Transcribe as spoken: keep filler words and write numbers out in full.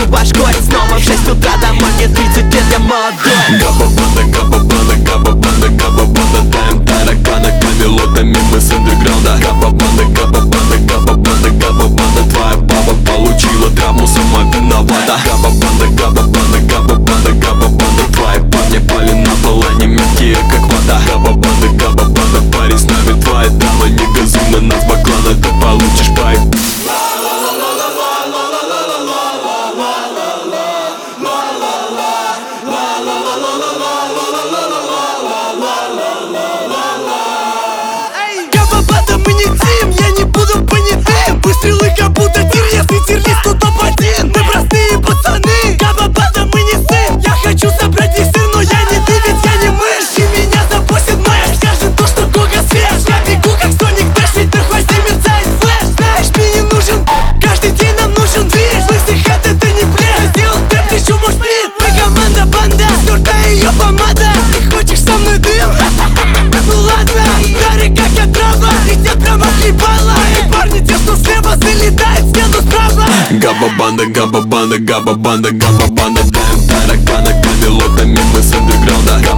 башкой. Снова в шесть утра домой, мне тридцать лет, я молодой. Габба-банда, габба-банда, габба-банда, габба-банда. Даем таракана камелотами, мы с андерграунда. Габба-банда, габба-банда, габба-банда, габба-банда. Твоя баба получила травму, сама виновата. Габба-банда, габба-банда, габба-банда, габба-банда. Твои парни пали на пол, они мягкие как вода. Габба-банда, габба-банда, парень с нами, твоя дама. Не газуй на нас баклана, ты получишь пайп. Габба-банда, мы не тим, я не буду понятым. Выстрелы как будто тир, если тир-лист, то топ-один. Мы простые пацаны, Габба-банда, мы не сын. Я хочу собрать их сыр, но я не ты, ведь я не мышь. И меня запустит мэш, скажет то, что Гога свеж. Я бегу как Соник Дэш, ведь на хвосте мерцает флэш. Знаешь, мне не нужен, каждый день нам нужен движ. Лысый хэт, это не плед, сделал тэп, плечу мой сплит. Мы команда, банда, стертая ее помада. Ты хочешь со мной дым? Ну ладно, яры как я трава, летят прямо хлебала. И парни, те, что слева, залетают в стену справа. Габба-банда, габба-банда, габба-банда, габба-банда. Даем таракана камелотами, мы с андерграунда.